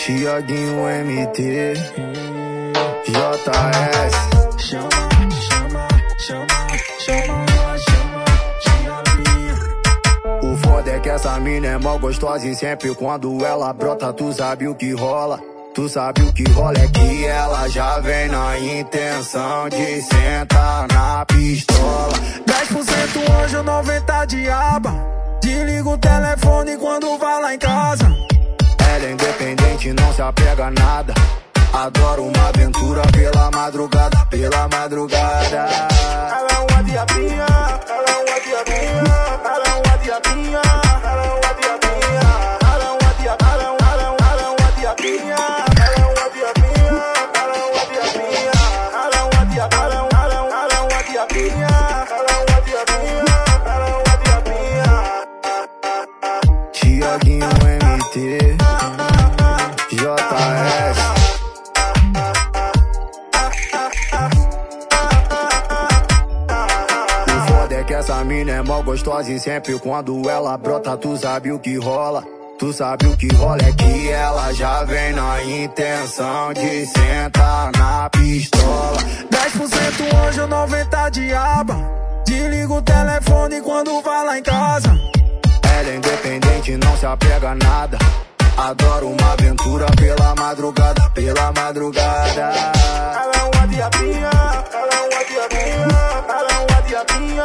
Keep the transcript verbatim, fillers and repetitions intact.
Tiaguinho M T, J S. Chama, chama, chama, chama, chama, Tiaguinho. O foda é que essa mina é mó gostosa e sempre quando ela brota tu sabe o que rola. Tu sabe o que rola é que ela já vem na intenção de sentar na pistola. dez por cento anjo, noventa diaba. Desliga o telefone quando vai lá em casa. Ela é independente, não se apega a nada. Adoro uma aventura pela madrugada, pela madrugada. Ela é uma diabinha, ela é uma diabinha, ela é uma diabinha, ela é uma diabinha, ela é uma diabinha, ela é uma diabinha, ela é uma diabinha, ela é uma diabinha, ela é uma diabinha, ela é uma diabinha, ela é uma diabinha, ela é uma diabinha. Tiaguinho M T, J S. Que essa mina é mó gostosa e sempre quando ela brota tu sabe o que rola. Tu sabe o que rola é que ela já vem na intenção de sentar na pistola. dez por cento anjo, noventa diaba. Desliga o telefone quando vai lá em casa. Ela é independente, não se apega a nada. Adoro uma aventura pela madrugada, pela madrugada. Ela é uma diabinha, ela é uma diabinha, ela é uma diabinha.